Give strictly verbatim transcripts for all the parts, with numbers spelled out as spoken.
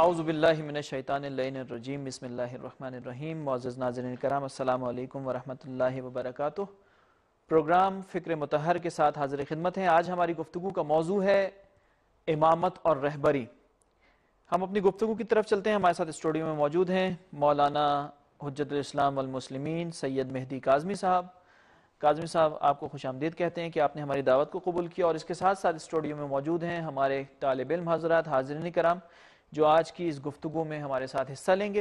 اعوذ باللہ من الشیطان اللعین الرجیم بسم اللہ الرحمن الرحیم۔ معزز ناظرین کرام السلام علیکم ورحمۃ اللہ وبرکاتہ۔ پروگرام فکر مطہر کے ساتھ حاضر خدمت ہیں۔ آج ہماری گفتگو کا موضوع ہے امامت اور رہبری۔ ہم اپنی گفتگو کی طرف چلتے ہیں۔ ہمارے ساتھ اسٹوڈیو میں موجود ہیں مولانا حجت الاسلام والمسلمین سید مہدی کاظمی صاحب۔ کاظمی صاحب آپ کو خوش آمدید کہتے ہیں کہ آپ نے ہماری دعوت کو قبول کیا، اور اس کے ساتھ ساتھ اسٹوڈیو میں موجود ہیں ہمارے طالب علم حضرات، حاضرین کرام، جو آج کی اس گفتگو میں ہمارے ساتھ حصہ لیں گے۔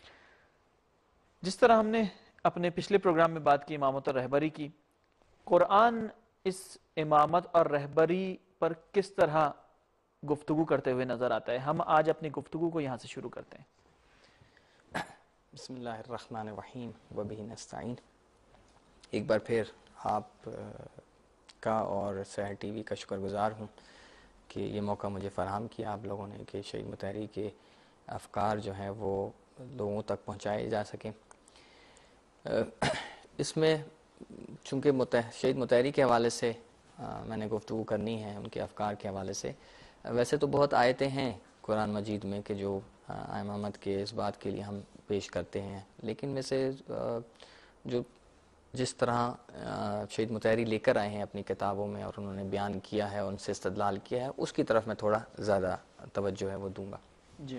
جس طرح ہم نے اپنے پچھلے پروگرام میں بات کی امامت اور رہبری کی، قرآن اس امامت اور رہبری پر کس طرح گفتگو کرتے ہوئے نظر آتا ہے؟ ہم آج اپنی گفتگو کو یہاں سے شروع کرتے ہیں۔ بسم اللہ الرحمن الرحیم وبہ نستعین۔ ایک بار پھر آپ کا اور سحر ٹی وی کا شکر گزار ہوں کہ یہ موقع مجھے فراہم کیا آپ لوگوں نے کہ شہید مطہری کے افکار جو ہیں وہ لوگوں تک پہنچائے جا سکیں۔ اس میں چونکہ شہید مطہری کے حوالے سے میں نے گفتگو کرنی ہے، ان کے افکار کے حوالے سے، ویسے تو بہت آیتیں ہیں قرآن مجید میں کہ جو امامت کے اس بات کے لیے ہم پیش کرتے ہیں، لیکن میں سے جو جس طرح شہید مطہری لے کر آئے ہیں اپنی کتابوں میں اور انہوں نے بیان کیا ہے، ان سے استدلال کیا ہے، اس کی طرف میں تھوڑا زیادہ توجہ ہے وہ دوں گا۔ جی،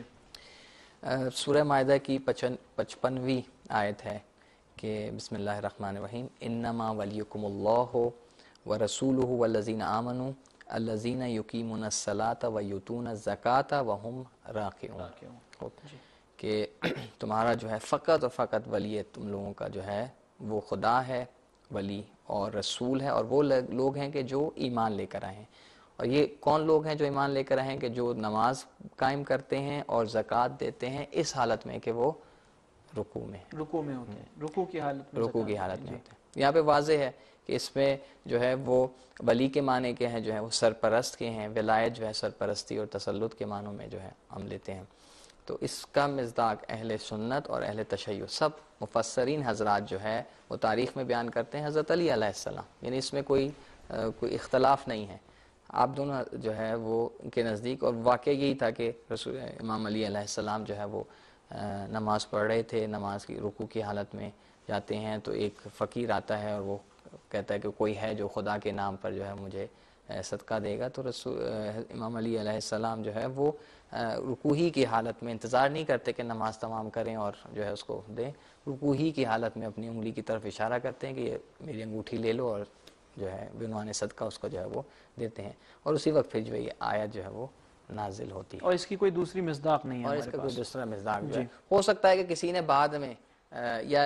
سورہ مائدہ کی پچپنویں آیت ہے کہ بسم اللہ الرحمن الرحیم انما ولیکم اللہ ورسولہ والذین آمنوا الذین یقیمون الصلاۃ ویؤتون الزکاۃ وہم راکعون، کہ تمہارا جو ہے فقط اور فقط ولی تم لوگوں کا جو ہے وہ خدا ہے، ولی اور رسول ہے، اور وہ لوگ ہیں کہ جو ایمان لے کر آئے ہیں۔ اور یہ کون لوگ ہیں جو ایمان لے کر آئے ہیں؟ کہ جو نماز قائم کرتے ہیں اور زکوٰۃ دیتے ہیں اس حالت میں کہ وہ رکوع میں رکوع میں ہوتے ہیں، رکوع کی حالت میں رکوع کی حالت میں ہوتے ہیں۔ یہاں پہ واضح ہے کہ اس میں جو ہے وہ ولی کے معنی کے ہیں، جو ہے وہ سرپرست کے ہیں، ولایت جو ہے سرپرستی اور تسلط کے معنوں میں جو ہے ہم لیتے ہیں۔ تو اس کا مصداق اہل سنت اور اہل تشیع سب مفسرین حضرات جو ہے وہ تاریخ میں بیان کرتے ہیں حضرت علی علیہ السلام، یعنی اس میں کوئی کوئی اختلاف نہیں ہے۔ آپ دونوں جو ہے وہ ان کے نزدیک، اور واقعہ یہی تھا کہ رسول امام علی علیہ السلام جو ہے وہ نماز پڑھ رہے تھے، نماز کی رکوع کی حالت میں جاتے ہیں تو ایک فقیر آتا ہے اور وہ کہتا ہے کہ کوئی ہے جو خدا کے نام پر جو ہے مجھے صدقہ دے گا، تو رسول امام علی علیہ السلام جو ہے وہ رکوع ہی کی حالت میں انتظار نہیں کرتے کہ نماز تمام کریں اور جو ہے اس کو دیں، رکوع ہی کی حالت میں اپنی انگلی کی طرف اشارہ کرتے ہیں کہ یہ میری انگوٹھی لے لو، اور جو ہے بعنوان صدقہ اس کو جو ہے وہ دیتے ہیں، اور اسی وقت پھر جو ہے یہ آیت جو ہے وہ نازل ہوتی ہے۔ اور اس کی کوئی دوسری مصداق نہیں ہے اور اس کا ہمارے کوئی پاس۔ دوسرا مصداق جو جی، ہے ہو سکتا ہے کہ کسی نے بعد میں یا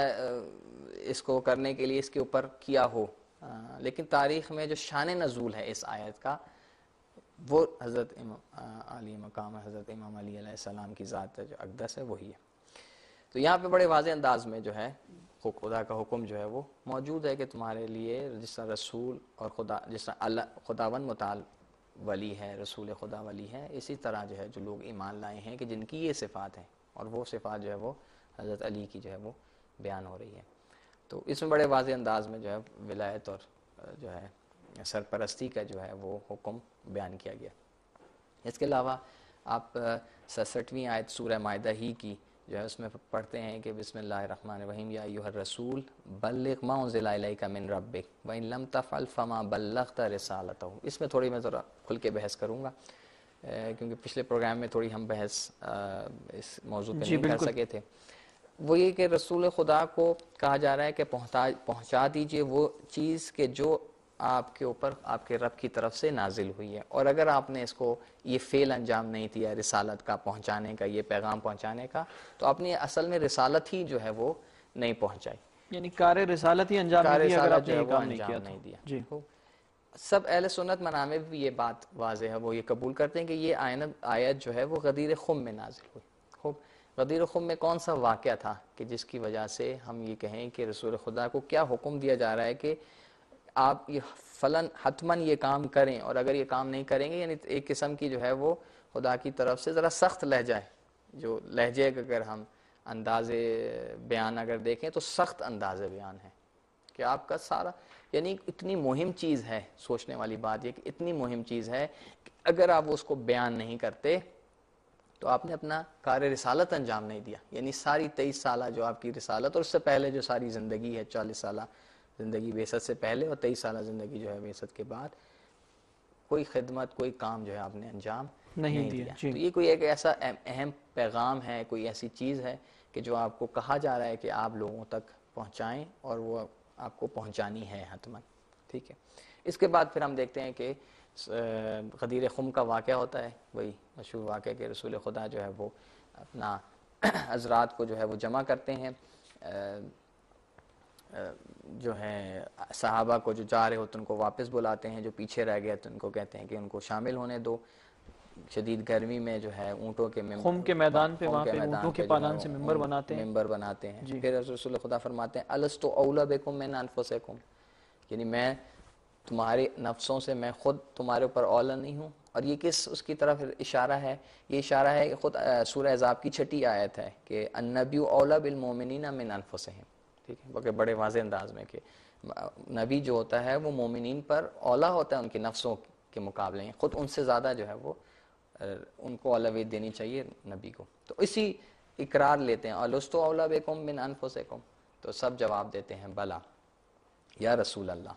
اس کو کرنے کے لیے اس کے اوپر کیا ہو، لیکن تاریخ میں جو شان نزول ہے اس آیت کا وہ حضرت علی مقام حضرت امام علی علیہ السلام کی ذات جو اقدس ہے وہی ہے۔ تو یہاں پہ بڑے واضح انداز میں جو ہے خدا کا حکم جو ہے وہ موجود ہے کہ تمہارے لیے جس طرح رسول اور خدا جس طرح اللہ خداوند متعال ولی ہے، رسول خدا ولی ہے، اسی طرح جو ہے جو لوگ ایمان لائے ہیں کہ جن کی یہ صفات ہیں، اور وہ صفات جو ہے وہ حضرت علی کی جو ہے وہ بیان ہو رہی ہے۔ تو اس میں بڑے واضح انداز میں جو ہے ولایت اور جو ہے سرپرستی کا جو ہے وہ حکم بیان کیا گیا۔ اس کے علاوہ آپ سڑسٹھویں آیت سورہ مائدہ ہی کی جو ہے اس میں پڑھتے ہیں کہ بسم اللہ الرحمن الرحیم یا ایھا الرسول بلغ ما انزل الیک من ربک وان لم تفعل فما بلغت رسالتہ۔ اس میں تھوڑی میں ذرا کھل کے بحث کروں گا کیونکہ پچھلے پروگرام میں تھوڑی ہم بحث اس موضوع پہ نہیں کر سکے تھے۔ وہ یہ کہ رسول خدا کو کہا جا رہا ہے کہ پہنچا دیجئے وہ چیز کہ جو آپ کے اوپر آپ کے رب کی طرف سے نازل ہوئی ہے، اور اگر آپ نے اس کو یہ فعل انجام نہیں دیا رسالت کا پہنچانے کا، یہ پیغام پہنچانے کا، تو آپ نے اصل میں رسالت ہی جو ہے وہ نہیں پہنچائی، یعنی کار رسالت ہی انجام نہیں دیا اگر آپ نے یہ کام نہیں کیا نہیں دیا۔ جی، سب اہل سنت منام میں بھی یہ بات واضح ہے، وہ یہ قبول کرتے ہیں کہ یہ آیت جو ہے وہ غدیر خم میں نازل ہوئی۔ خوب، غدیر خم میں کون سا واقعہ تھا کہ جس کی وجہ سے ہم یہ کہیں کہ رسول خدا کو کیا حکم دیا جا رہا ہے کہ آپ یہ فلاں حتماً یہ کام کریں، اور اگر یہ کام نہیں کریں گے، یعنی ایک قسم کی جو ہے وہ خدا کی طرف سے ذرا سخت لہجہ ہے، جو لہجے کا اگر ہم انداز بیان اگر دیکھیں تو سخت انداز بیان ہے کہ آپ کا سارا، یعنی اتنی مہم چیز ہے، سوچنے والی بات یہ کہ اتنی مہم چیز ہے کہ اگر آپ اس کو بیان نہیں کرتے تو آپ نے اپنا کار رسالت انجام نہیں دیا. یعنی ساری تیئیس سالہ جو آپ کی رسالت اور اس سے پہلے جو ساری زندگی ہے، چالیس سالہ زندگی بعثت سے پہلے اور تیئیس سالہ زندگی جو ہے بعثت کے بعد، کوئی خدمت، کوئی کام جو ہے آپ نے انجام نہیں نہیں دیا. دیا. جی تو یہ کوئی ایک ایسا اہم پیغام ہے، کوئی ایسی چیز ہے کہ جو آپ کو کہا جا رہا ہے کہ آپ لوگوں تک پہنچائیں، اور وہ آپ کو پہنچانی ہے حتماً. ٹھیک ہے. اس کے بعد پھر ہم دیکھتے ہیں کہ غدیر خم کا واقعہ ہوتا ہے، وہی مشہور واقعہ کہ رسول خدا جو ہے وہ اپنا حضرات کو جو ہے وہ جمع کرتے ہیں، جو ہے صحابہ کو جو جا رہے ہوتے ان کو واپس بلاتے ہیں، جو پیچھے رہ گئے تو ان کو کہتے ہیں کہ ان کو شامل ہونے دو. شدید گرمی میں جو ہے اونٹوں کے خم کے میدان پہ، خم وہاں کے پہ میدان اونٹوں کے پہ جو ہے پالان سے ممبر بناتے ہیں. ممبر بناتے ہیں. جی. پھر رسول خدا فرماتے ہیں الست اولی بکم من انفسکم، یعنی میں تمہارے نفسوں سے میں خود تمہارے اوپر اولا نہیں ہوں. اور یہ کس اس کی طرف اشارہ ہے؟ یہ اشارہ ہے کہ خود سورہ احزاب کی چھٹی آیت ہے کہ النبی اولا بالمؤمنین من انفسہم. ٹھیک ہے، بلکہ بڑے واضح انداز میں کہ نبی جو ہوتا ہے وہ مومنین پر اولا ہوتا ہے ان کے نفسوں کے مقابلے میں، خود ان سے زیادہ جو ہے وہ ان کو اولویت دینی چاہیے نبی کو. تو اسی اقرار لیتے ہیں الست اولا بکم من انفسکم، تو سب جواب دیتے ہیں بلا یا رسول اللہ.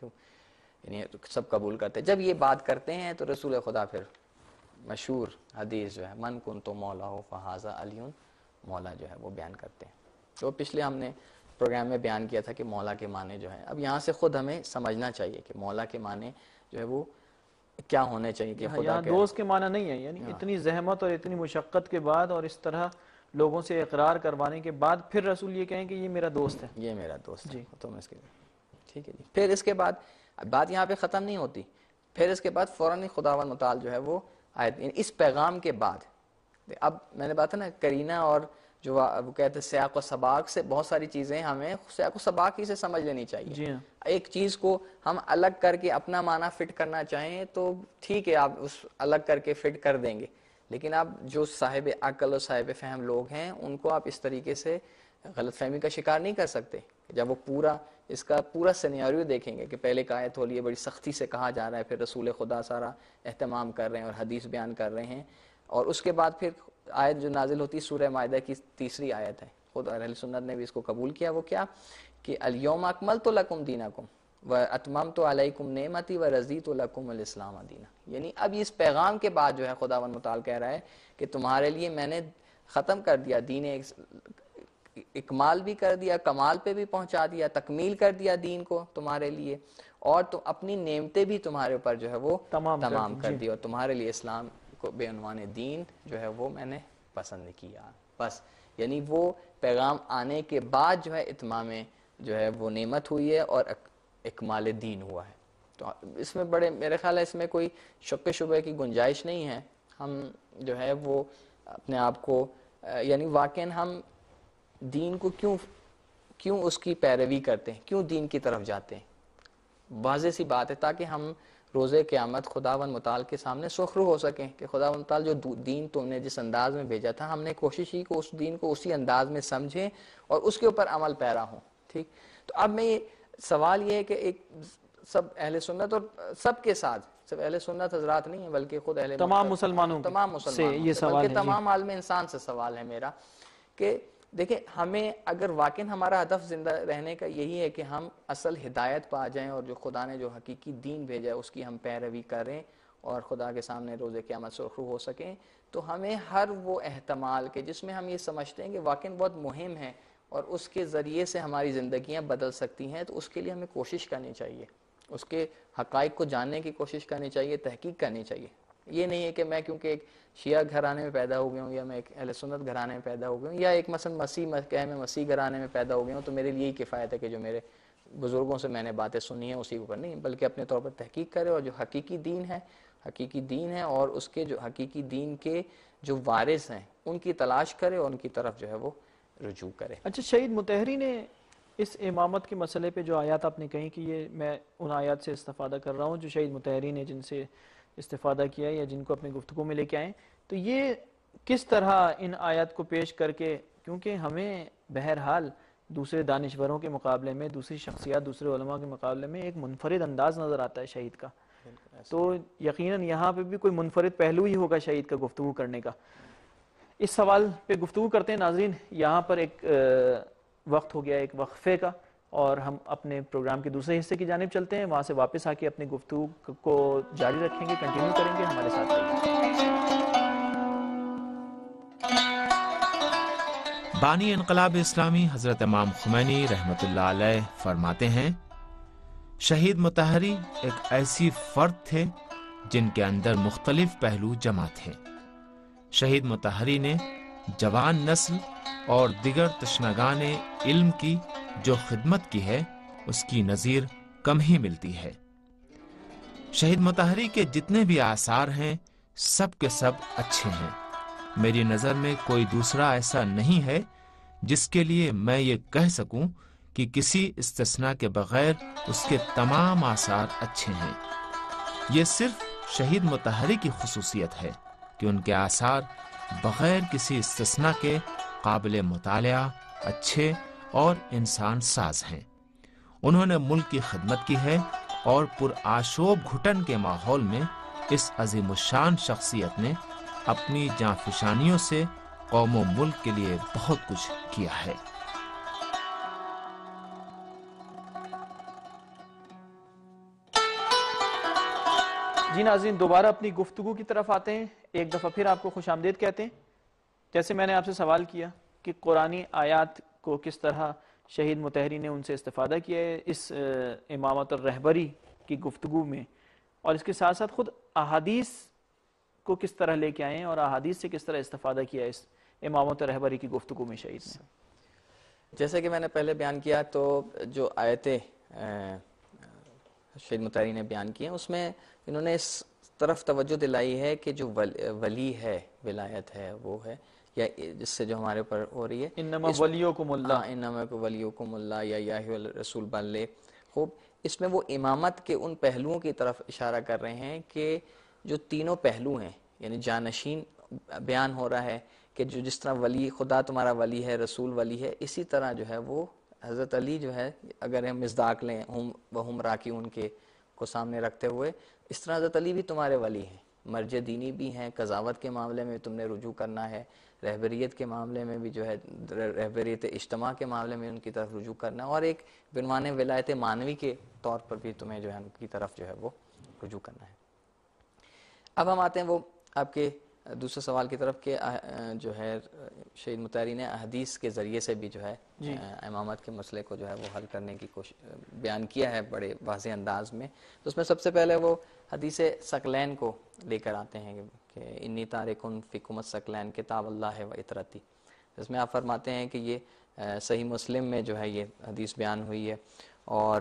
یعنی سب قبول کرتے ہیں. جب یہ بات کرتے ہیں تو رسول خدا پھر مشہور حدیث جو ہے من کنت مولا ہو فہذا علی مولا جو ہے وہ بیان کرتے ہیں. تو پچھلے ہم نے پروگرام میں بیان کیا تھا کہ مولا کے معنی جو ہے، اب یہاں سے خود ہمیں سمجھنا چاہیے کہ مولا کے معنی جو ہے وہ کیا ہونے چاہیے. کہ خدا یہاں کے دوست کے معنی نہیں ہے، یعنی اتنی زحمت اور اتنی مشقت کے بعد اور اس طرح لوگوں سے اقرار کروانے کے بعد پھر رسول یہ کہیں کہ یہ میرا دوست ہے. یہ میرا دوست ہے. جی. تو میں اس کے ٹھیک ہے جی. پھر اس کے بعد بات یہاں پہ ختم نہیں ہوتی. پھر اس کے بعد فوراً خداوند متعال جو ہے وہ آیت، اس پیغام کے بعد اب میں نے بات ہے نا کرینہ اور جو وہ کہتے ہیں سیاق و سباق سے بہت ساری چیزیں ہمیں سیاق و سباق ہی سے سمجھ لینی چاہیے. جی ہاں. ایک چیز کو ہم الگ کر کے اپنا معنی فٹ کرنا چاہیں تو ٹھیک ہے، آپ اس الگ کر کے فٹ کر دیں گے، لیکن آپ جو صاحب عقل اور صاحب فہم لوگ ہیں ان کو آپ اس طریقے سے غلط فہمی کا شکار نہیں کر سکتے. جب وہ پورا اس کا پورا سینیریو دیکھیں گے کہ پہلے ایک آیت ہو رہی ہے بڑی سختی سے کہا جا رہا ہے، پھر رسول خدا سارا اہتمام کر رہے ہیں اور حدیث بیان کر رہے ہیں، اور اس کے بعد پھر آیت جو نازل ہوتی ہے سورہ مائدہ کی تیسری آیت ہے. خود اہل سنت نے بھی اس کو قبول کیا. وہ کیا کہ الیوم اکملت لکم دینکم واتممت علیکم نعمتی ورضیت لکم الاسلام دینا. یعنی اب اس پیغام کے بعد جو ہے خداوند متعال کہہ رہا ہے کہ تمہارے لیے میں نے ختم کر دیا دین، اکمال بھی کر دیا، کمال پہ بھی پہنچا دیا، تکمیل کر دیا دین کو تمہارے لیے، اور تو اپنی نعمتیں بھی تمہارے اوپر جو ہے وہ تمام, تمام کر جی. دی، اور تمہارے لیے اسلام کو بے عنوان دین جو ہے وہ میں نے پسند کیا. بس یعنی وہ پیغام آنے کے بعد جو ہے اتمام جو ہے وہ نعمت ہوئی ہے اور اکمال دین ہوا ہے. تو اس میں بڑے میرے خیال ہے اس میں کوئی شک شبہ کی گنجائش نہیں ہے. ہم جو ہے وہ اپنے آپ کو یعنی واقعاً ہم دین کو کیوں کیوں اس کی پیروی کرتے ہیں، کیوں دین کی طرف جاتے ہیں، واضح سی بات ہے تاکہ ہم روز قیامت خداوند متعال کے سامنے سخرو ہو سکیں کہ خداوند متعال جو دین تم نے جس انداز میں بھیجا تھا ہم نے کوشش کی کہ اس دین کو اسی انداز میں سمجھیں اور اس کے اوپر عمل پیرا ہوں. ٹھیک. تو اب میں یہ سوال یہ ہے کہ ایک سب اہل سنت اور سب کے ساتھ صرف اہل سنت حضرات نہیں ہیں بلکہ خود اہل تمام مسلمانوں تمام مسلمانوں سے, سے بلکہ تمام عالم انسان سے سوال ہے میرا کہ دیکھیں ہمیں اگر واقعی ہمارا ہدف زندہ رہنے کا یہی ہے کہ ہم اصل ہدایت پا جائیں اور جو خدا نے جو حقیقی دین بھیجا ہے اس کی ہم پیروی کریں اور خدا کے سامنے روز قیامت سرخرو ہو سکیں، تو ہمیں ہر وہ احتمال کے جس میں ہم یہ سمجھتے ہیں کہ واقعی بہت مہم ہے اور اس کے ذریعے سے ہماری زندگیاں بدل سکتی ہیں، تو اس کے لیے ہمیں کوشش کرنی چاہیے، اس کے حقائق کو جاننے کی کوشش کرنی چاہیے، تحقیق کرنی چاہیے. یہ نہیں ہے کہ میں کیونکہ ایک شیعہ گھرانے میں پیدا ہو گیا ہوں یا میں ایک اہل سنت گھرانے میں پیدا ہو گیا ہوں یا ایک مثلا مسیح کہ میں مسیح گھرانے میں پیدا ہو گیا ہوں تو میرے لیے یہی کفایت ہے کہ جو میرے بزرگوں سے میں نے باتیں سنی ہیں اسی اوپر نہیں، بلکہ اپنے طور پر تحقیق کرے اور جو حقیقی دین ہے حقیقی دین ہے اور اس کے جو حقیقی دین کے جو وارث ہیں ان کی تلاش کرے اور ان کی طرف جو ہے وہ رجوع کرے. اچھا، شہید مطہری نے اس امامت کے مسئلے پہ جو آیات آپ نے کہیں کہ یہ میں ان آیات سے استفادہ کر رہا ہوں جو شہید مطہری نے جن سے استفادہ کیا یا جن کو اپنے گفتگو میں لے کے آئیں، تو یہ کس طرح ان آیات کو پیش کر کے، کیونکہ ہمیں بہرحال دوسرے دانشوروں کے مقابلے میں دوسری شخصیات دوسرے علماء کے مقابلے میں ایک منفرد انداز نظر آتا ہے شہید کا، تو یقیناً یہاں پہ بھی کوئی منفرد پہلو ہی ہوگا شہید کا گفتگو کرنے کا. اس سوال پہ گفتگو کرتے ہیں ناظرین. یہاں پر ایک وقت ہو گیا ایک وقفے کا، اور ہم اپنے پروگرام کے دوسرے حصے کی جانب چلتے ہیں. وہاں سے واپس آ کے اپنی گفتگو کو جاری رکھیں گے، کنٹینیو کریں گے. ہمارے ساتھ رہیے. بانی انقلاب اسلامی حضرت امام خمینی رحمۃ اللہ علیہ فرماتے ہیں، شہید مطہری ایک ایسی فرد تھے جن کے اندر مختلف پہلو جمع تھے. شہید مطہری نے جوان نسل اور دیگر تشنگان علم کی جو خدمت کی ہے اس کی نظیر کم ہی ملتی ہے. شہید مطہری کے جتنے بھی آثار ہیں سب کے سب اچھے ہیں. میری نظر میں کوئی دوسرا ایسا نہیں ہے جس کے لیے میں یہ کہہ سکوں کہ کسی استثناء کے بغیر اس کے تمام آثار اچھے ہیں. یہ صرف شہید مطہری کی خصوصیت ہے کہ ان کے آثار بغیر کسی استثناء کے قابل مطالعہ، اچھے اور انسان ساز ہیں. انہوں نے ملک کی خدمت کی ہے اور پرآشوب گھٹن کے ماحول میں اس عظیم الشان شخصیت نے اپنی جانفشانیوں سے قوم و ملک کے لیے بہت کچھ کیا ہے. جی ناظرین، دوبارہ اپنی گفتگو کی طرف آتے ہیں. ایک دفعہ پھر آپ کو خوش آمدید کہتے ہیں. جیسے میں نے آپ سے سوال کیا کہ قرآنی آیات کو کس طرح شہید مطہری نے ان سے استفادہ کیا ہے اس امامت اور رہبری کی گفتگو میں، اور اس کے ساتھ ساتھ خود احادیث کو کس طرح لے کے آئے ہیں اور احادیث سے کس طرح استفادہ کیا ہے اس امامت اور رہبری کی گفتگو میں شہید نے. جیسے کہ میں نے پہلے بیان کیا تو جو آیتیں شہید مطہری نے بیان کی ہیں اس میں انہوں نے اس طرف توجہ دلائی ہے کہ جو ولی ہے، ولایت ہے، وہ ہے یا جس سے جو ہمارے اوپر ہو رہی ہے انما ولیکم اللہ، انما ولیکم اللہ یا یا رسول بلے. خوب، اس میں وہ امامت کے ان پہلوؤں کی طرف اشارہ کر رہے ہیں کہ جو تینوں پہلو ہیں، یعنی جانشین بیان ہو رہا ہے کہ جو جس طرح ولی خدا تمہارا ولی ہے، رسول ولی ہے، اسی طرح جو ہے وہ حضرت علی جو ہے، اگر ہم مصداق لیں ہم وہم راکعون کے کو سامنے رکھتے ہوئے، اس طرح حضرت علی بھی تمہارے ولی ہیں، مرجع دینی بھی ہیں، قضاوت کے معاملے میں تم نے رجوع کرنا ہے، رہبریت کے معاملے میں بھی جو ہے رہبریت اجتماع کے معاملے میں ان کی طرف رجوع کرنا ہے، اور ایک بعنوان ولایت مانوی کے طور پر بھی تمہیں جو ہے ان کی طرف جو ہے وہ رجوع کرنا ہے. اب ہم آتے ہیں وہ آپ کے دوسرے سوال کی طرف کہ جو ہے شہید مطہری نے حدیث کے ذریعے سے بھی جو ہے جی. امامت کے مسئلے کو جو ہے وہ حل کرنے کی کوشش بیان کیا ہے بڑے واضح انداز میں. تو اس میں سب سے پہلے وہ حدیث ثقلین کو لے کر آتے ہیں کہ انی تارکن فیکم الثقلین کتاب اللہ و اطرتی. اس میں آپ فرماتے ہیں کہ یہ صحیح مسلم میں جو ہے یہ حدیث بیان ہوئی ہے، اور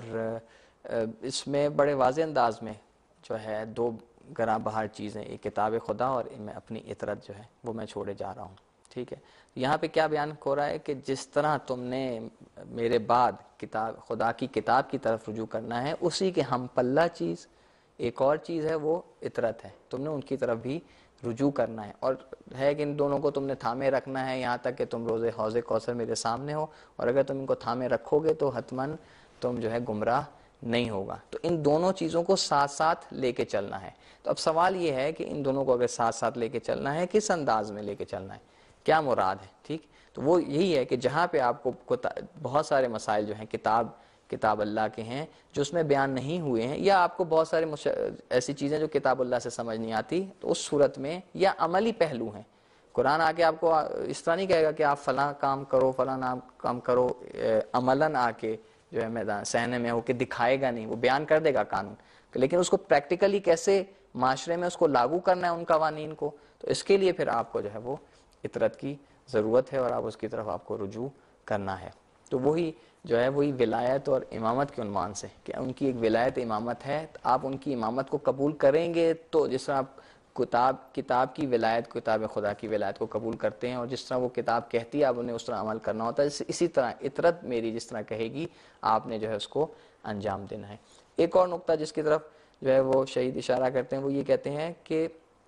اس میں بڑے واضح انداز میں جو ہے دو گراں بہار چیزیں، ایک کتاب خدا اور میں اپنی اطرت جو ہے وہ میں چھوڑے جا رہا ہوں. ٹھیک ہے، یہاں پہ کیا بیان ہو رہا ہے کہ جس طرح تم نے میرے بعد کتاب خدا کی کتاب کی طرف رجوع کرنا ہے، اسی کے ہم پلہ چیز ایک اور چیز ہے وہ اطرت ہے، تم نے ان کی طرف بھی رجوع کرنا ہے، اور ہے کہ ان دونوں کو تم نے تھامے رکھنا ہے یہاں تک کہ تم روز حوض کوثر میرے سامنے ہو، اور اگر تم ان کو تھامے رکھو گے تو حتماً تم جو ہے گمراہ نہیں ہوگا. تو ان دونوں چیزوں کو ساتھ ساتھ لے کے چلنا ہے. تو اب سوال یہ ہے کہ ان دونوں کو اگر ساتھ ساتھ لے کے چلنا ہے کس انداز میں لے کے چلنا ہے، کیا مراد ہے. ٹھیک، تو وہ یہی ہے کہ جہاں پہ آپ کو بہت سارے مسائل جو ہیں کتاب کتاب اللہ کے ہیں جو اس میں بیان نہیں ہوئے ہیں، یا آپ کو بہت سارے مش... ایسی چیزیں جو کتاب اللہ سے سمجھ نہیں آتی، تو اس صورت میں یا عملی پہلو ہیں. قرآن آ کے آپ کو اس طرح نہیں کہے گا کہ آپ فلاں کام کرو فلاں کام کرو، عملاً آ کے جو ہے میدان صحنے میں ہو کے دکھائے گا نہیں، وہ بیان کر دے گا قانون، لیکن اس کو پریکٹیکلی کیسے معاشرے میں اس کو لاگو کرنا ہے ان قوانین کو، تو اس کے لیے پھر آپ کو جو ہے وہ اطرت کی ضرورت ہے اور آپ اس کی طرف آپ کو رجوع کرنا ہے. تو وہی جو ہے وہی ولایت اور امامت کے عنوان سے کہ ان کی ایک ولایت امامت ہے، آپ ان کی امامت کو قبول کریں گے تو جس طرح آپ کتاب کتاب کی ولایت کتاب خدا کی ولایت کو قبول کرتے ہیں، اور جس طرح وہ کتاب کہتی ہے آپ انہیں اس طرح عمل کرنا ہوتا ہے، اسی طرح اطرت میری جس طرح کہے گی آپ نے جو ہے اس کو انجام دینا ہے. ایک اور نقطہ جس کی طرف جو ہے وہ شہید اشارہ کرتے ہیں وہ یہ کہتے ہیں کہ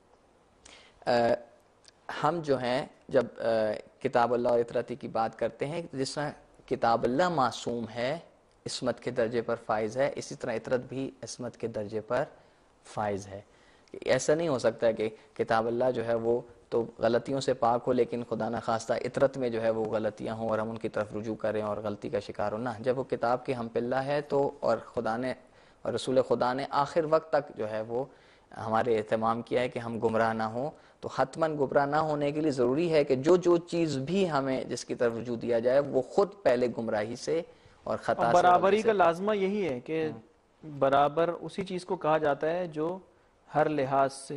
ہم جو ہیں جب کتاب اللہ اور اطرتی کی بات کرتے ہیں، جس طرح کتاب اللہ معصوم ہے، عصمت کے درجے پر فائز ہے، اسی طرح اطرت بھی عصمت کے درجے پر فائز ہے. ایسا نہیں ہو سکتا کہ کتاب اللہ جو ہے وہ تو غلطیوں سے پاک ہو، لیکن خدا نخواستہ اطرت میں جو ہے وہ غلطیاں ہوں اور ہم ان کی طرف رجوع کریں اور غلطی کا شکار ہوں. نہ، جب وہ کتاب کی ہم پلہ ہے تو اور خدا نے اور رسول خدا نے آخر وقت تک جو ہے وہ ہمارے اہتمام کیا ہے کہ ہم گمراہ نہ ہوں، تو حتماً گمراہ نہ ہونے کے لیے ضروری ہے کہ جو جو چیز بھی ہمیں جس کی طرف رجوع دیا جائے وہ خود پہلے گمراہی سے اور خطا سے برابری کا لازمہ یہی ہے کہ برابر اسی چیز کو کہا جاتا ہے جو ہر لحاظ سے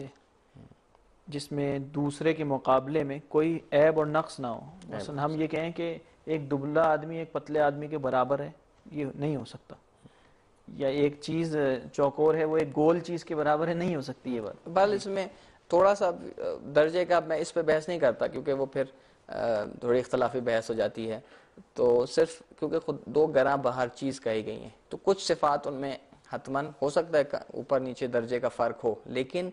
جس میں دوسرے کے مقابلے میں کوئی عیب اور نقص نہ ہو. مثلا ہم یہ کہیں کہ ایک دبلا آدمی ایک پتلے آدمی کے برابر ہے، یہ نہیں ہو سکتا. یا ایک چیز چوکور ہے وہ ایک گول چیز کے برابر ہے، نہیں ہو سکتی یہ بات. بل اس میں تھوڑا سا درجے کا میں اس پہ بحث نہیں کرتا کیونکہ وہ پھر تھوڑی اختلافی بحث ہو جاتی ہے. تو صرف کیونکہ خود دو گراں باہر چیز کہی گئی ہیں تو کچھ صفات ان میں حتماً ہو سکتا ہے اوپر نیچے درجے کا فرق ہو، لیکن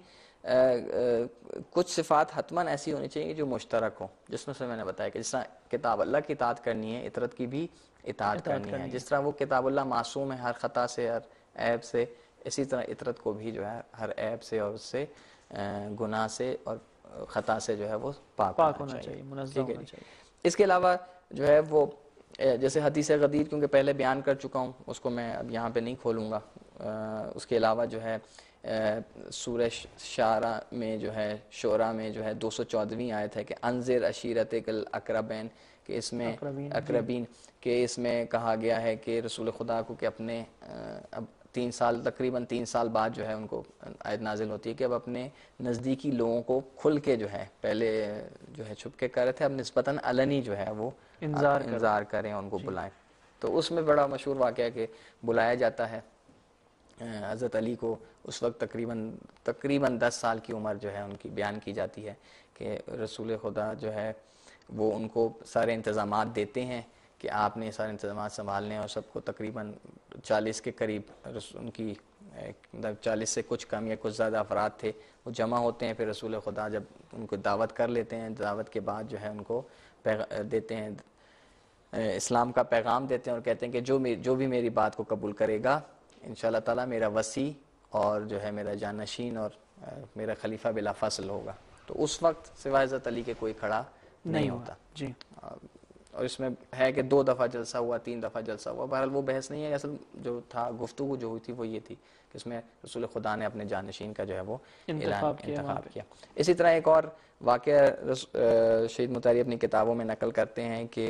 کچھ صفات حتماً ایسی ہونی چاہیے جو مشترک ہو، جس میں سے میں نے بتایا کہ جس طرح کتاب اللہ کی اطاعت کرنی ہے، اطرت کی بھی اطاعت کرنی ہے. جس طرح وہ کتاب اللہ معصوم ہے ہر خطا سے ہر عیب سے، اسی طرح اطرت کو بھی جو ہے ہر عیب سے اور اس سے گناہ سے اور خطا سے جو ہے وہ پاک, پاک ہونا ہونا چاہیے. چاہیے، منزہ ٹھیک ہے ہونا جی. چاہیے. اس کے علاوہ جو ہے وہ جیسے حدیث غدیر کیونکہ پہلے بیان کر چکا ہوں اس کو میں اب یہاں پہ نہیں کھولوں گا. اس کے علاوہ جو ہے سورہ شعراء میں جو ہے شعراء میں جو ہے دو سو چودہویں آیت ہے کہ انذر عشیرتک الاقربین، کہ اس میں اقربین کہ اس میں کہا گیا ہے کہ رسول خدا کو کہ اپنے اب تین سال تقریباً تین سال بعد جو ہے ان کو آیت نازل ہوتی ہے کہ اب اپنے نزدیکی لوگوں کو کھل کے جو ہے پہلے جو ہے چھپ کے کر رہے تھے اب نسبتاً علنی جو ہے وہ انذار انذار کریں ان کو بلائیں. تو اس میں بڑا مشہور واقعہ کہ بلایا جاتا ہے حضرت علی کو. اس وقت تقریباً تقریباً دس سال کی عمر جو ہے ان کی بیان کی جاتی ہے کہ رسول خدا جو ہے وہ ان کو سارے انتظامات دیتے ہیں کہ آپ نے سارے انتظامات سنبھالنے اور سب کو تقریباً چالیس کے قریب ان کی چالیس سے کچھ کم یا کچھ زیادہ افراد تھے وہ جمع ہوتے ہیں. پھر رسول خدا جب ان کو دعوت کر لیتے ہیں، دعوت کے بعد جو ہے ان کو دیتے ہیں اسلام کا پیغام دیتے ہیں اور کہتے ہیں کہ جو جو بھی میری بات کو قبول کرے گا انشاءاللہ تعالی میرا وصی اور جو ہے میرا جانشین اور میرا خلیفہ بلا فصل ہوگا. تو اس وقت سوائے حضرت علی کے کوئی کھڑا نہیں ہوتا جی. اور اس میں ہے کہ دو دفعہ جلسہ ہوا، تین دفعہ جلسہ ہوا. بہرحال وہ بحث نہیں ہے، اصل جو تھا گفتگو جو ہوئی تھی وہ یہ تھی کہ اس میں رسول خدا نے اپنے جانشین کا جو ہے وہ انتخاب کیا, انتخاب کیا. اسی طرح ایک اور واقعہ شہید مطہری اپنی کتابوں میں نقل کرتے ہیں کہ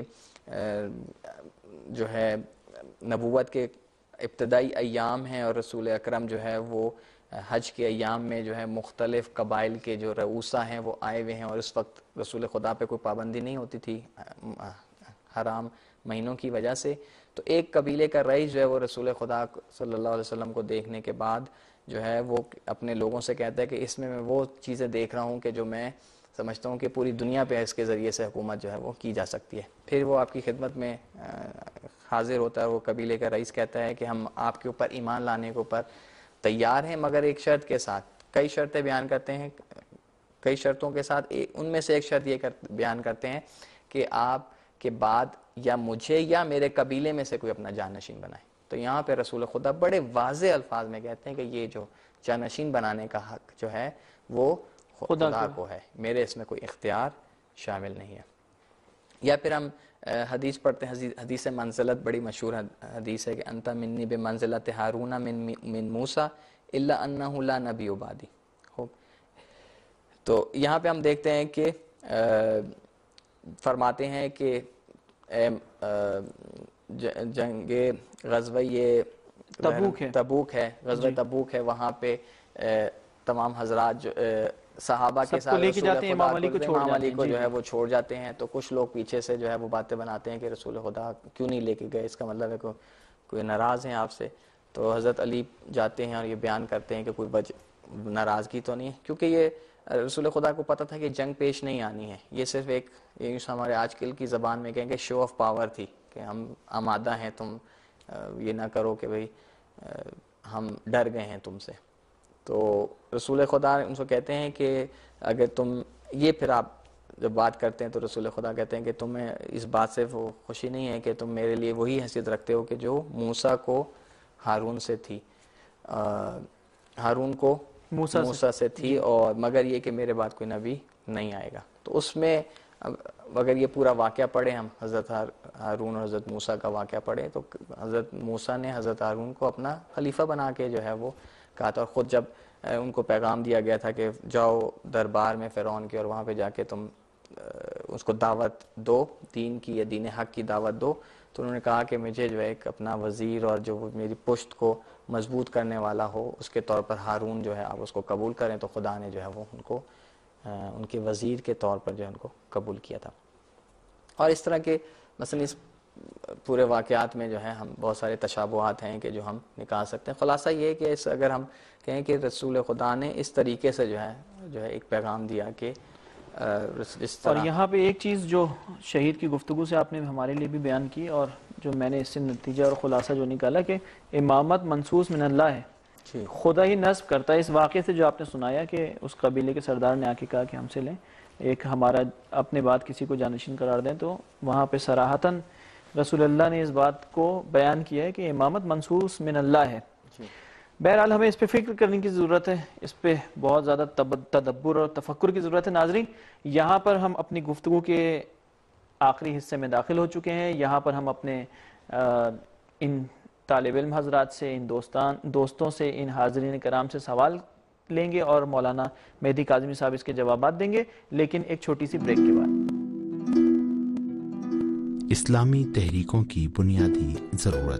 جو ہے نبوت کے ابتدائی ایام ہیں اور رسول اکرم جو ہے وہ حج کے ایام میں جو ہے مختلف قبائل کے جو رؤوسا ہیں وہ آئے ہوئے ہیں اور اس وقت رسول خدا پہ کوئی پابندی نہیں ہوتی تھی حرام مہینوں کی وجہ سے. تو ایک قبیلے کا رئیس جو ہے وہ رسول خدا صلی اللہ علیہ وسلم کو دیکھنے کے بعد جو ہے وہ اپنے لوگوں سے کہتا ہے کہ اس میں میں وہ چیزیں دیکھ رہا ہوں کہ جو میں سمجھتا ہوں کہ پوری دنیا پہ اس کے ذریعے سے حکومت جو ہے وہ کی جا سکتی ہے. پھر وہ آپ کی خدمت میں حاضر ہوتا ہے. وہ قبیلے کا رئیس کہتا ہے کہ ہم آپ کے اوپر ایمان لانے کے اوپر تیار ہیں مگر ایک شرط کے ساتھ. کئی شرطیں بیان کرتے ہیں، کئی شرطوں کے ساتھ ان میں سے ایک شرط یہ بیان کرتے ہیں کہ آپ کے بعد یا مجھے یا میرے قبیلے میں سے کوئی اپنا جانشین بنائے. تو یہاں پہ رسول خدا بڑے واضح الفاظ میں کہتے ہیں کہ یہ جو جانشین بنانے کا حق جو ہے وہ خدا, خدا کو ہے، میرے اس میں کوئی اختیار شامل نہیں ہے. یا پھر ہم حدیث پڑھتے ہیں، حدیث منزلت بڑی مشہور حدیث ہے کہ انت منی بمنزلت ہارون من من موسیٰ الا انہ لا نبی بعدی. تو یہاں پہ ہم دیکھتے ہیں کہ فرماتے ہیں کہ جنگ غزوہ یہ تبوک ہے تبوک ہے غزوہ تبوک ہے وہاں پہ تمام حضرات جو صحابہ کے ساتھ لے کے جاتے ہیں امام علی کو چھوڑ امام علی جاتے کو ہیں جو ہے وہ چھوڑ جاتے ہیں. تو کچھ لوگ پیچھے سے جو ہے وہ باتیں بناتے ہیں کہ رسول خدا کیوں نہیں لے کے گئے، اس کا مطلب ہے کوئی ناراض ہیں آپ سے. تو حضرت علی جاتے ہیں اور یہ بیان کرتے ہیں کہ کوئی وجہ ناراضگی تو نہیں ہے کیونکہ یہ رسول خدا کو پتہ تھا کہ جنگ پیش نہیں آنی ہے. یہ صرف ایک یہ ہمارے آج کل کی زبان میں کہیں گے شو آف پاور تھی کہ ہم آمادہ ہیں، تم یہ نہ کرو کہ بھئی ہم ڈر گئے ہیں تم سے. تو رسول خدا ان کو کہتے ہیں کہ اگر تم یہ پھر آپ جب بات کرتے ہیں تو رسول خدا کہتے ہیں کہ تمہیں اس بات سے وہ خوشی نہیں ہے کہ تم میرے لیے وہی حیثیت رکھتے ہو کہ جو موسیٰ کو ہارون سے تھی، ہارون کو موسیٰ سے تھی، اور مگر یہ کہ میرے بعد کوئی نبی نہیں آئے گا. تو اس میں اگر یہ پورا واقعہ پڑھیں ہم, حضرت ہارون اور حضرت موسیٰ کا واقعہ پڑھیں, تو حضرت موسیٰ نے حضرت ہارون کو اپنا خلیفہ بنا کے جو ہے وہ کہا تھا, اور خود جب ان کو پیغام دیا گیا تھا کہ جاؤ دربار میں فرعون کے اور وہاں پہ جا کے تم اس کو دعوت دو, دین کی یا دین حق کی دعوت دو, تو انہوں نے کہا کہ مجھے جو ہے ایک اپنا وزیر اور جو میری پشت کو مضبوط کرنے والا ہو, اس کے طور پر ہارون جو ہے آپ اس کو قبول کریں. تو خدا نے جو ہے وہ ان کو ان کے وزیر کے طور پر جو ہے ان کو قبول کیا تھا. اور اس طرح کے مثلا اس پورے واقعات میں جو ہے ہم بہت سارے تشابہات ہیں کہ جو ہم نکال سکتے ہیں. خلاصہ یہ ہے کہ اس اگر ہم کہیں کہ رسول خدا نے اس طریقے سے جو ہے جو ہے ایک پیغام دیا کہ اس طرح. اور یہاں پہ ایک چیز جو شہید کی گفتگو سے آپ نے ہمارے لیے بھی بیان کی, اور جو میں نے اس سے نتیجہ اور خلاصہ جو نکالا کہ امامت منصوص من اللہ ہے, خدا ہی نصب کرتا ہے. اس واقعے سے جو آپ نے سنایا کہ اس قبیلے کے سردار نے آ کے کہا کہ ہم سے لیں ایک ہمارا اپنے بات کسی کو جانشین قرار دیں, تو وہاں پہ صراحتاً رسول اللہ نے اس بات کو بیان کیا ہے کہ امامت منصوص من اللہ ہے. بہرحال ہمیں اس پہ فکر کرنے کی ضرورت ہے, اس پہ بہت زیادہ تدبر اور تفکر کی ضرورت ہے. ناظرین, یہاں پر ہم اپنی گفتگو کے آخری حصے میں داخل ہو چکے ہیں. یہاں پر ہم اپنے ان طالب علم حضرات سے, ان دوستان دوستوں سے, ان حاضرین کرام سے سوال لیں گے اور مولانا مہدی کاظمی صاحب اس کے جوابات دیں گے, لیکن ایک چھوٹی سی بریک کے بعد. اسلامی تحریکوں کی بنیادی ضرورت.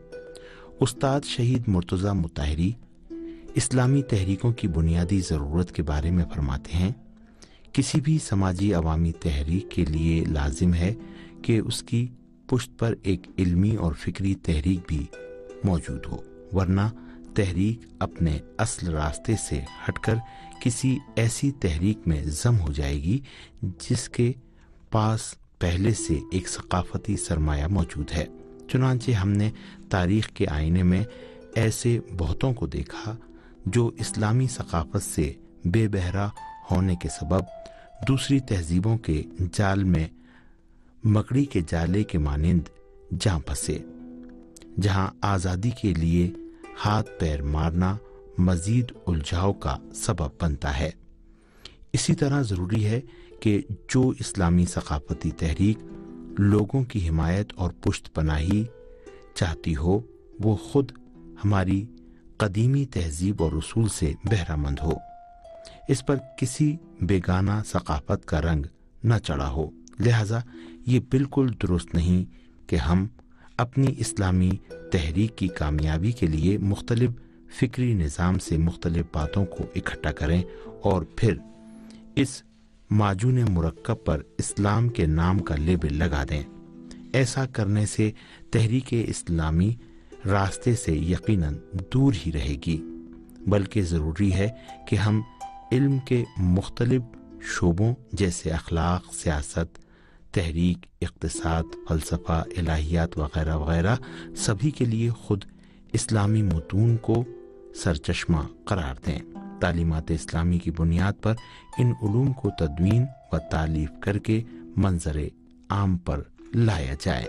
استاد شہید مرتضیٰ مطہری اسلامی تحریکوں کی بنیادی ضرورت کے بارے میں فرماتے ہیں, کسی بھی سماجی عوامی تحریک کے لیے لازم ہے کہ اس کی پشت پر ایک علمی اور فکری تحریک بھی موجود ہو, ورنہ تحریک اپنے اصل راستے سے ہٹ کر کسی ایسی تحریک میں ضم ہو جائے گی جس کے پاس پہلے سے ایک ثقافتی سرمایہ موجود ہے. چنانچہ ہم نے تاریخ کے آئینے میں ایسے بہتوں کو دیکھا جو اسلامی ثقافت سے بے بہرا ہونے کے سبب دوسری تہذیبوں کے جال میں مکڑی کے جالے کے مانند جا پھنسے, جہاں آزادی کے لیے ہاتھ پیر مارنا مزید الجھاؤ کا سبب بنتا ہے. اسی طرح ضروری ہے کہ جو اسلامی ثقافتی تحریک لوگوں کی حمایت اور پشت پناہی چاہتی ہو وہ خود ہماری قدیمی تہذیب اور اصول سے بہرہ مند ہو, اس پر کسی بیگانہ ثقافت کا رنگ نہ چڑھا ہو. لہذا یہ بالکل درست نہیں کہ ہم اپنی اسلامی تحریک کی کامیابی کے لیے مختلف فکری نظام سے مختلف باتوں کو اکٹھا کریں اور پھر اس معجون مرکب پر اسلام کے نام کا لیبل لگا دیں. ایسا کرنے سے تحریک اسلامی راستے سے یقیناً دور ہی رہے گی, بلکہ ضروری ہے کہ ہم علم کے مختلف شعبوں جیسے اخلاق, سیاست, تحریک, اقتصاد, فلسفہ, الہیات وغیرہ وغیرہ سبھی کے لیے خود اسلامی متون کو سرچشمہ قرار دیں. تعلیمات اسلامی کی بنیاد پر ان علوم کو تدوین و تالیف کر کے منظر عام پر لایا جائے.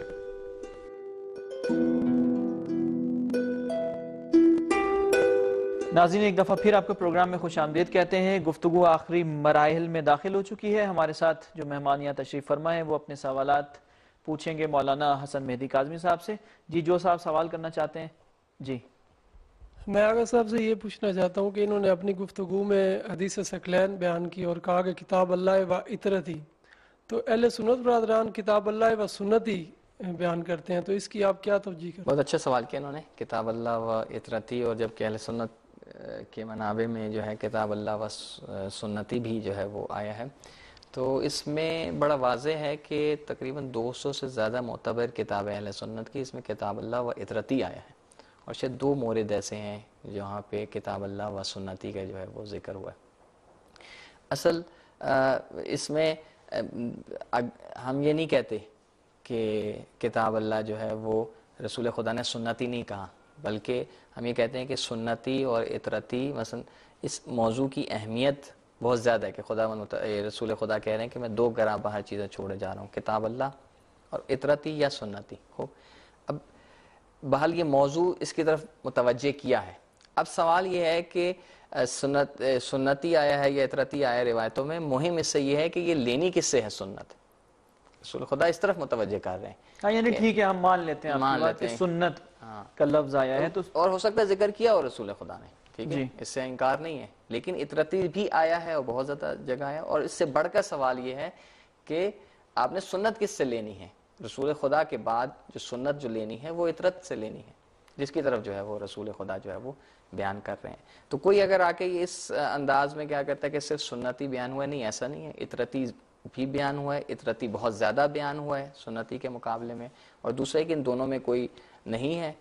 ناظرین, ایک دفعہ پھر آپ کو پروگرام میں خوش آمدید کہتے ہیں. گفتگو آخری مراحل میں داخل ہو چکی ہے. ہمارے ساتھ جو مہمان یہاں تشریف فرما ہیں وہ اپنے سوالات پوچھیں گے مولانا حسن مہدی کاظمی صاحب سے. جی, جو صاحب سوال کرنا چاہتے ہیں. جی, میں آغا صاحب سے یہ پوچھنا چاہتا ہوں کہ انہوں نے اپنی گفتگو میں حدیث ثقلین بیان کی اور کہا کہ کتاب اللہ و اطرتی, تو اہل سنت برادران کتاب اللہ و سنتی بیان کرتے ہیں, تو اس کی آپ کیا توجیہ کرتے ہیں؟ بہت اچھا سوال کیا انہوں نے. کتاب اللہ و اطرتی, اور جب کہ اہل سنت کے منابع میں جو ہے کتاب اللہ و سنتی بھی جو ہے وہ آیا ہے, تو اس میں بڑا واضح ہے کہ تقریباً دو سو سے زیادہ معتبر کتاب اہل سنت کی, اس میں کتاب اللہ و اطرتی آیا ہے, اور شاید دو مورد ایسے ہیں جہاں پہ کتاب اللہ و سنتی کا جو ہے وہ ذکر ہوا ہے. اصل اس میں ہم یہ نہیں کہتے کہ کتاب اللہ جو ہے وہ رسول خدا نے سنتی نہیں کہا, بلکہ ہم یہ کہتے ہیں کہ سنتی اور اطرتی مثلا اس موضوع کی اہمیت بہت زیادہ ہے کہ خدا رسول خدا کہہ رہے ہیں کہ میں دو گراں باہر چیزیں چھوڑے جا رہا ہوں, کتاب اللہ اور اطرتی یا سنتی ہو. اب بہرحال یہ موضوع اس کی طرف متوجہ کیا ہے. اب سوال یہ ہے کہ سنت سنتی آیا ہے یا اطرتی آیا روایتوں میں، مہم اس سے یہ ہے کہ یہ لینی کس سے ہے سنت. رسول خدا اس طرف متوجہ کر رہے ہیں. ہاں یعنی ٹھیک ہے ہم مان لیتے ہیں آپ مان کی بات لیتے کہ ہیں. سنت ہاں. کا لفظ آیا ہے تو اور ہو سکتا ہے ذکر کیا ہو رسول خدا نے، ٹھیک ہے جی. اس سے انکار نہیں ہے، لیکن اطرتی بھی آیا ہے اور بہت زیادہ جگہ ہے. اور اس سے بڑھ کر سوال یہ ہے کہ آپ نے سنت کس سے لینی ہے. رسول خدا کے بعد جو سنت جو لینی ہے وہ اطرت سے لینی ہے، جس کی طرف جو ہے وہ رسول خدا جو ہے وہ بیان کر رہے ہیں. تو کوئی اگر آ کے اس انداز میں کیا کرتا ہے کہ صرف سنتی بیان ہوا ہے، نہیں ایسا نہیں ہے، اطرتی بھی بیان ہوا ہے، اطرتی بہت زیادہ بیان ہوا ہے سنتی کے مقابلے میں. اور دوسرے کہ ان دونوں میں کوئی نہیں ہے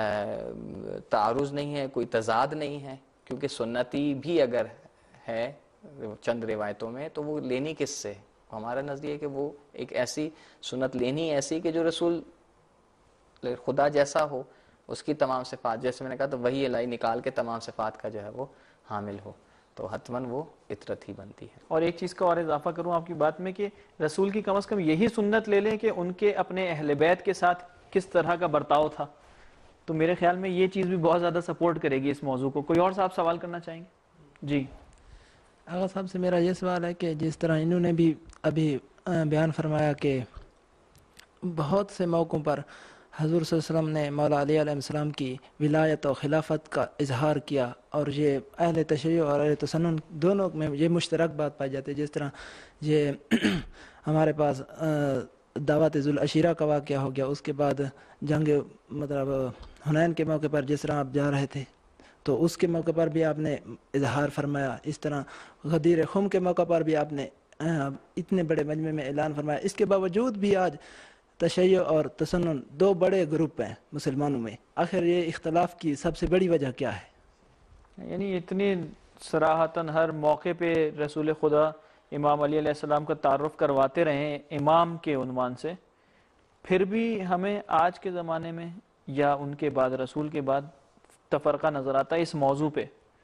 تعارض نہیں ہے، کوئی تضاد نہیں ہے، کیونکہ سنتی بھی اگر ہے چند روایتوں میں تو وہ لینی کس سے. ہمارا نظریہ ہے کہ وہ ایک ایسی سنت لینی ایسی کہ جو رسول خدا جیسا ہو، اس کی تمام صفات، جیسے میں نے کہا تو وہی الہی نکال کے تمام صفات کا جو ہے وہ حامل ہو، تو حتماً وہ اطرت ہی بنتی ہے. اور ایک چیز کا اور اضافہ کروں آپ کی بات میں کہ رسول کی کم از کم یہی سنت لے لیں کہ ان کے اپنے اہل بیت کے ساتھ کس طرح کا برتاؤ تھا، تو میرے خیال میں یہ چیز بھی بہت زیادہ سپورٹ کرے گی اس موضوع کو. کوئی اور صاحب سوال کرنا چاہیں گے؟ جی آغا صاحب سے میرا یہ سوال ہے کہ جس طرح انہوں نے بھی ابھی بیان فرمایا کہ بہت سے موقعوں پر حضور صلی اللہ علیہ وسلم نے مولا علی علیہ السلام کی ولایت و خلافت کا اظہار کیا، اور یہ اہل تشیع اور اہل تسنن دونوں میں یہ مشترک بات پائی جاتی ہے. جس طرح یہ ہمارے پاس دعوت ذوالعشیرہ کا واقعہ ہو گیا، اس کے بعد جنگ مطلب حنین کے موقع پر جس طرح آپ جا رہے تھے تو اس کے موقع پر بھی آپ نے اظہار فرمایا. اس طرح غدیر خم کے موقع پر بھی آپ نے اتنے بڑے مجمع میں اعلان فرمایا. اس کے باوجود بھی آج تشیع اور تسنن دو بڑے گروپ ہیں مسلمانوں میں. آخر یہ اختلاف کی سب سے بڑی وجہ کیا ہے؟ یعنی اتنی صراحتاً ہر موقع پہ رسول خدا امام علی علیہ السلام کا تعارف کرواتے رہے امام کے عنوان سے، پھر بھی ہمیں آج کے زمانے میں یا ان کے بعد رسول کے بعد تفرقہ نظر آتا ہے اس موضوع پہ.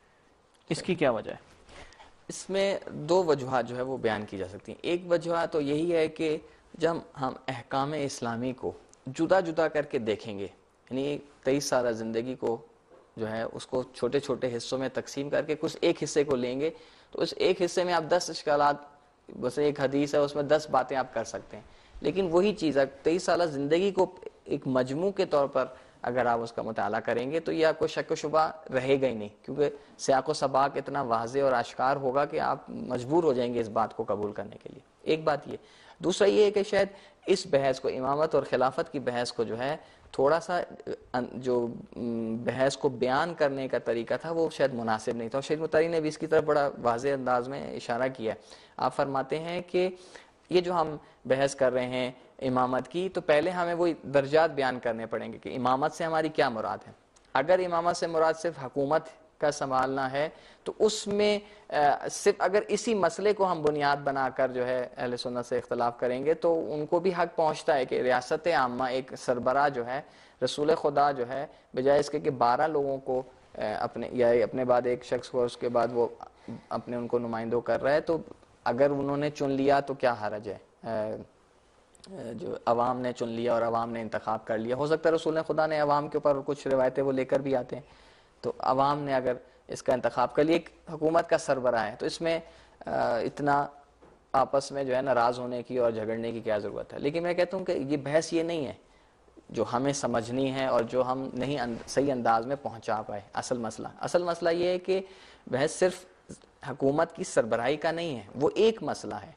اس کی کیا وجہ ہے؟ اس میں دو وجوہات جو ہے وہ بیان کی جا سکتی ہیں. ایک وجہ تو یہی ہے کہ جب ہم احکام اسلامی کو جدا جدا کر کے دیکھیں گے، یعنی تیئیس سالہ زندگی کو جو ہے اس کو چھوٹے چھوٹے حصوں میں تقسیم کر کے کچھ ایک حصے کو لیں گے، تو اس ایک حصے میں آپ دس اشکالات، بس ایک حدیث ہے اس میں دس باتیں آپ کر سکتے ہیں. لیکن وہی چیز تیئیس سالہ زندگی کو ایک مجموع کے طور پر اگر آپ اس کا مطالعہ کریں گے تو یہ آپ کو شک و شبہ رہے گا ہی نہیں، کیونکہ سیاق و سباق اتنا واضح اور آشکار ہوگا کہ آپ مجبور ہو جائیں گے اس بات کو قبول کرنے کے لیے. ایک بات یہ. دوسرا یہ ہے کہ شاید اس بحث کو، امامت اور خلافت کی بحث کو جو ہے تھوڑا سا جو بحث کو بیان کرنے کا طریقہ تھا وہ شاید مناسب نہیں تھا. اور شیخ مطہری نے بھی اس کی طرف بڑا واضح انداز میں اشارہ کیا. آپ فرماتے ہیں کہ یہ جو ہم بحث کر رہے ہیں امامت کی، تو پہلے ہمیں وہ درجات بیان کرنے پڑیں گے کہ امامت سے ہماری کیا مراد ہے. اگر امامت سے مراد صرف حکومت کا سنبھالنا ہے تو اس میں صرف اگر اسی مسئلے کو ہم بنیاد بنا کر جو ہے اہل سنت سے اختلاف کریں گے تو ان کو بھی حق پہنچتا ہے کہ ریاست عامہ ایک سربراہ جو ہے رسول خدا جو ہے بجائے اس کے کہ بارہ لوگوں کو اپنے یا اپنے بعد ایک شخص کو اس کے بعد وہ اپنے ان کو نمائندوں کر رہا ہے، تو اگر انہوں نے چن لیا تو کیا حرج ہے، جو عوام نے چن لیا اور عوام نے انتخاب کر لیا. ہو سکتا ہے رسول خدا نے عوام کے اوپر کچھ روایتیں وہ لے کر بھی آتے ہیں، تو عوام نے اگر اس کا انتخاب کر لیا، ایک حکومت کا سربراہ ہے، تو اس میں اتنا آپس میں جو ہے ناراض ہونے کی اور جھگڑنے کی کیا ضرورت ہے. لیکن میں کہتا ہوں کہ یہ بحث یہ نہیں ہے جو ہمیں سمجھنی ہے اور جو ہم نہیں صحیح انداز میں پہنچا پائے. اصل مسئلہ اصل مسئلہ یہ ہے کہ بحث صرف حکومت کی سربراہی کا نہیں ہے، وہ ایک مسئلہ ہے.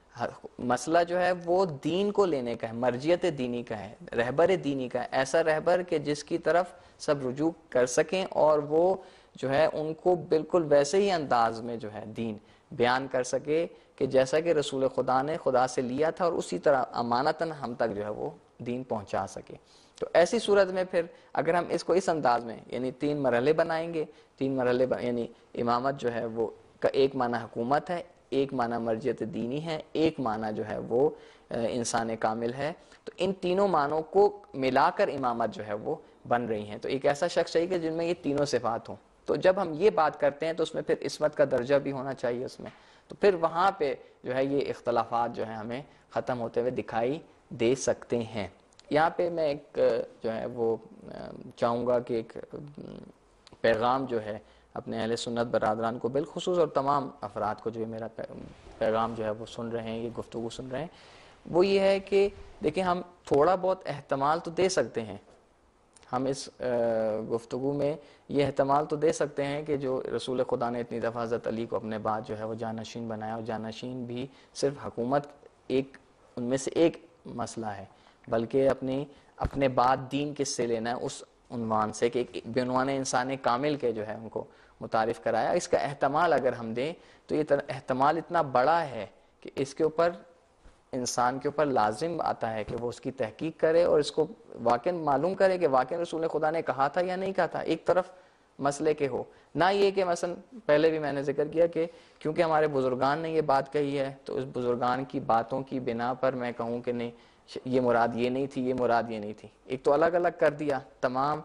مسئلہ جو ہے وہ دین کو لینے کا ہے، مرجعیت دینی کا ہے، رہبر دینی کا ہے، ایسا رہبر کہ جس کی طرف سب رجوع کر سکیں اور وہ جو ہے ان کو بالکل ویسے ہی انداز میں جو ہے دین بیان کر سکے کہ جیسا کہ رسول خدا نے خدا سے لیا تھا، اور اسی طرح امانتاً ہم تک جو ہے وہ دین پہنچا سکے. تو ایسی صورت میں پھر اگر ہم اس کو اس انداز میں یعنی تین مرحلے بنائیں گے، تین مرحلے یعنی امامت جو ہے وہ کا ایک معنی حکومت ہے، ایک معنی مرجعیت دینی ہے، ایک معنی جو ہے وہ انسان کامل ہے، تو ان تینوں معنوں کو ملا کر امامت جو ہے وہ بن رہی ہیں. تو ایک ایسا شخص چاہیے کہ جن میں یہ تینوں صفات ہوں. تو جب ہم یہ بات کرتے ہیں تو اس میں پھر عصمت کا درجہ بھی ہونا چاہیے اس میں، تو پھر وہاں پہ جو ہے یہ اختلافات جو ہے ہمیں ختم ہوتے ہوئے دکھائی دے سکتے ہیں. یہاں پہ میں ایک جو ہے وہ چاہوں گا کہ ایک پیغام جو ہے اپنے اہل سنت برادران کو بالخصوص اور تمام افراد کو جو میرا پیغام جو ہے وہ سن رہے ہیں، یہ گفتگو سن رہے ہیں، وہ یہ ہے کہ دیکھیں ہم تھوڑا بہت احتمال تو دے سکتے ہیں، ہم اس گفتگو میں یہ احتمال تو دے سکتے ہیں کہ جو رسول خدا نے اتنی دفعہ حضرت علی کو اپنے بعد جو ہے وہ جانشین بنایا، اور جانشین بھی صرف حکومت ایک ان میں سے ایک مسئلہ ہے، بلکہ اپنی اپنے بعد دین کس سے لینا ہے اس عنوان سے کہ ایک بعنوان انسان کامل کے جو ہے ان کو متعارف کرایا۔ اس کا احتمال اگر ہم دیں تو یہ احتمال اتنا بڑا ہے کہ اس کے اوپر انسان کے اوپر لازم آتا ہے کہ وہ اس کی تحقیق کرے اور اس کو واقعا معلوم کرے کہ واقعا رسول خدا نے کہا تھا یا نہیں کہا تھا، ایک طرف مسئلے کے ہو، نہ یہ کہ مثلا پہلے بھی میں نے ذکر کیا کہ کیونکہ ہمارے بزرگان نے یہ بات کہی ہے تو اس بزرگان کی باتوں کی بنا پر میں کہوں کہ نہیں یہ مراد یہ نہیں تھی، یہ مراد یہ نہیں تھی۔ ایک تو الگ الگ کر دیا، تمام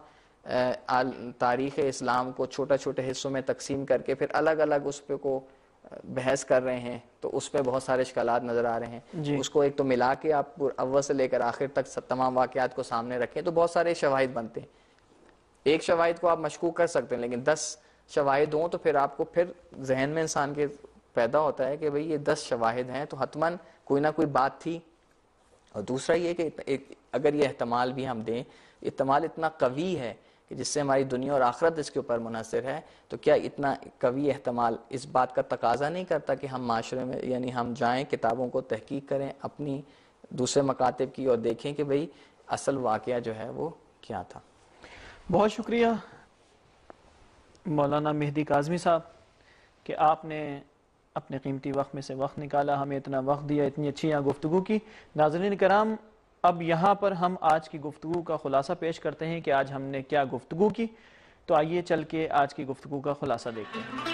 تاریخ اسلام کو چھوٹا چھوٹے حصوں میں تقسیم کر کے پھر الگ الگ اس پہ کو بحث کر رہے ہیں، تو اس پہ بہت سارے اشکالات نظر آ رہے ہیں جی۔ اس کو ایک تو ملا کے آپ اول سے لے کر آخر تک تمام واقعات کو سامنے رکھیں تو بہت سارے شواہد بنتے ہیں۔ ایک شواہد کو آپ مشکوک کر سکتے ہیں، لیکن دس شواہد ہوں تو پھر آپ کو پھر ذہن میں انسان کے پیدا ہوتا ہے کہ بھئی یہ دس شواہد ہیں تو حتماً کوئی نہ کوئی بات تھی۔ اور دوسرا یہ کہ اگر یہ احتمال بھی ہم دیں، احتمال اتنا قوی ہے کہ جس سے ہماری دنیا اور آخرت اس کے اوپر منحصر ہے، تو کیا اتنا قوی احتمال اس بات کا تقاضا نہیں کرتا کہ ہم معاشرے میں یعنی ہم جائیں کتابوں کو تحقیق کریں اپنی دوسرے مکاتب کی اور دیکھیں کہ بھئی اصل واقعہ جو ہے وہ کیا تھا۔ بہت شکریہ مولانا مہدی کاظمی صاحب کہ آپ نے اپنے قیمتی وقت میں سے وقت نکالا، ہمیں اتنا وقت دیا، اتنی اچھی یہاں گفتگو کی۔ ناظرین کرام، اب یہاں پر ہم آج کی گفتگو کا خلاصہ پیش کرتے ہیں کہ آج ہم نے کیا گفتگو کی، تو آئیے چل کے آج کی گفتگو کا خلاصہ دیکھتے ہیں۔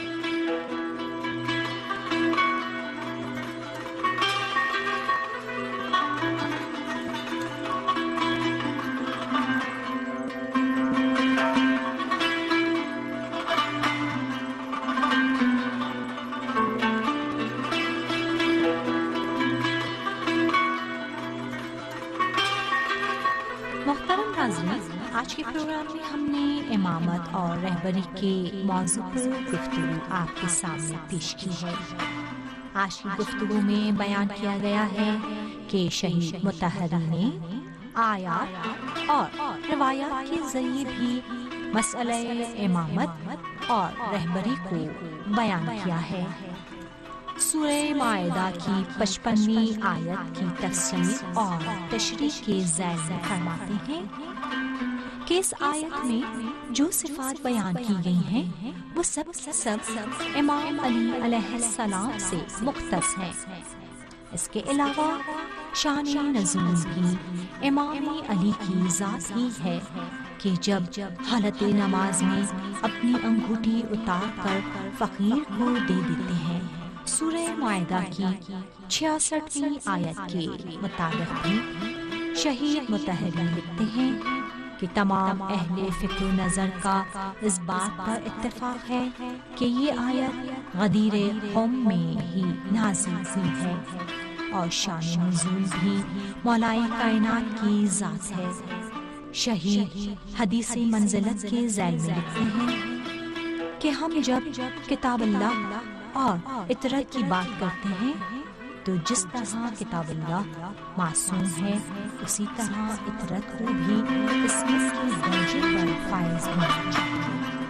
آج کے پروگرام میں ہم نے امامت اور رہبری کے موضوع پر گفتگو آپ کے سامنے پیش کی ہے۔ آج کی گفتگو میں بیان کیا گیا ہے کہ شہید مطہری نے آیات اور روایات کے ذریعے بھی مسئلہ امامت اور رہبری کو بیان کیا ہے۔ سورہ مائدہ کی پچپنویں آیت کی تفسیر اور تشریح کے ذیل میں فرماتے ہیں کہ اس آیت میں جو صفات بیان کی گئی ہیں وہ سب سب امام علی علیہ السلام سے مختص ہیں۔ اس کے علاوہ شان نزول بھی امام علی کی ذات ہی ہے کہ جب حالت نماز میں اپنی انگوٹھی اتار کر فقیر کو دے دیتے ہیں۔ سورہ مائدہ کی چھیاسٹھویں آیت کے مطابق بھی شہید مطہری لکھتے ہیں کہ تمام اہل فکر و نظر کا اس بات پر اتفاق ہے کہ یہ آیت غدیر قوم میں ہی نازل ہوئی ہے اور شان نزول بھی مولائے کائنات کی ذات ہے۔ شہید حدیث منزلت کے ذیل میں لکھتے ہیں کہ ہم جب کتاب اللہ اور اطرت کی بات کرتے ہیں تو جس طرح کتاب اللہ معصوم ہے اسی طرح اطرت کو بھی اس کے درجے پر فائز ہونا چاہیے۔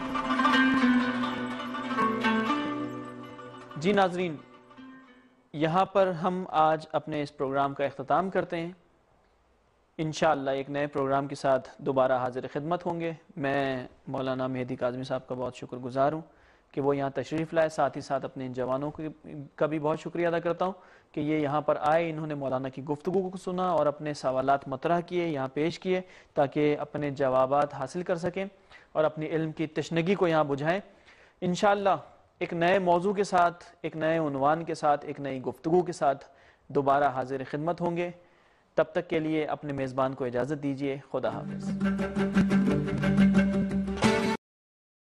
جی ناظرین، یہاں پر ہم آج اپنے اس پروگرام کا اختتام کرتے ہیں۔ انشاءاللہ ایک نئے پروگرام کے ساتھ دوبارہ حاضر خدمت ہوں گے۔ میں مولانا مہدی کاظمی صاحب کا بہت شکر گزار ہوں کہ وہ یہاں تشریف لائے، ساتھ ہی ساتھ اپنے ان جوانوں کا بھی بہت شکریہ ادا کرتا ہوں کہ یہ یہاں پر آئے، انہوں نے مولانا کی گفتگو کو سنا اور اپنے سوالات مطرح کیے، یہاں پیش کیے تاکہ اپنے جوابات حاصل کر سکیں اور اپنی علم کی تشنگی کو یہاں بجھائیں۔ انشاءاللہ ایک نئے موضوع کے ساتھ، ایک نئے عنوان کے ساتھ، ایک نئی گفتگو کے ساتھ دوبارہ حاضر خدمت ہوں گے۔ تب تک کے لیے اپنے میزبان کو اجازت دیجیے۔ خدا حافظ۔